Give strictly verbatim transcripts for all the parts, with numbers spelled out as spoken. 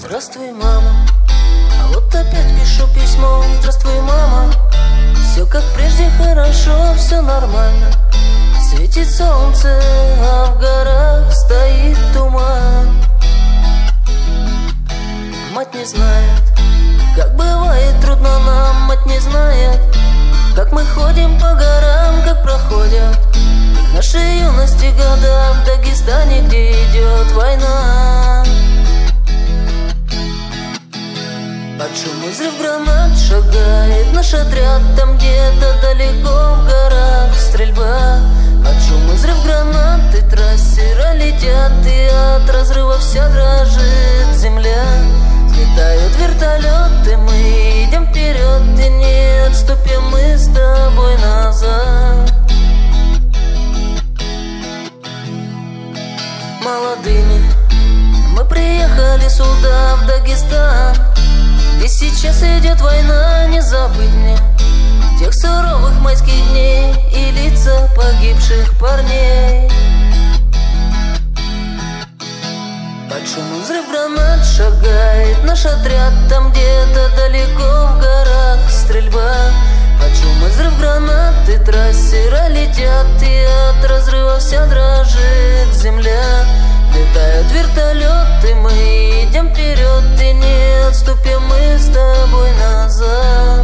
Здравствуй, мама, а вот опять пишу письмо. Здравствуй, мама, все как прежде хорошо, все нормально. Светит солнце, а в горах стоит туман. Мать не знает, как бывает трудно нам. Мать не знает, как мы ходим по горам, как проходят наши юности года в Дагестане, где идет война. Под шум и взрыв гранат шагает наш отряд. Там где-то далеко в горах стрельба. Под шум и взрыв гранаты трассера летят, и от разрыва вся дрожит земля. Летают вертолеты, мы идем вперед, и не отступим мы с тобой назад. Молодыми мы приехали сюда, в Дагестан, где сейчас идет война. Не забыть мне тех суровых майских дней и лица погибших парней. Под шум и взрыв гранат шагает наш отряд. Там где-то далеко в горах стрельба. Под шум и взрыв гранаты трассера летят, и от разрыва вся дрожит земля. Летают вертолеты, мы идем вперед, и не отступим мы с тобой назад.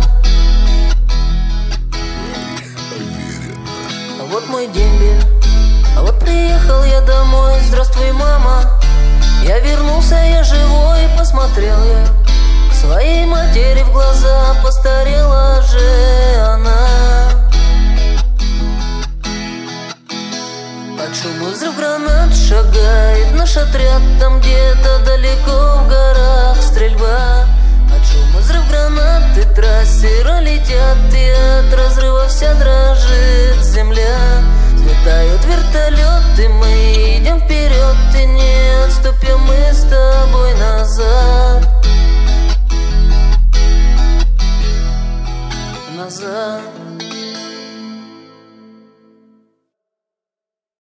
А вот мой дембель, а вот приехал я домой. Здравствуй, мама, я вернулся, я живой. Посмотрел я своей матери в глаза, постарела же она. Под шум и взрыв гранат шагает наш отряд. Там где-то далеко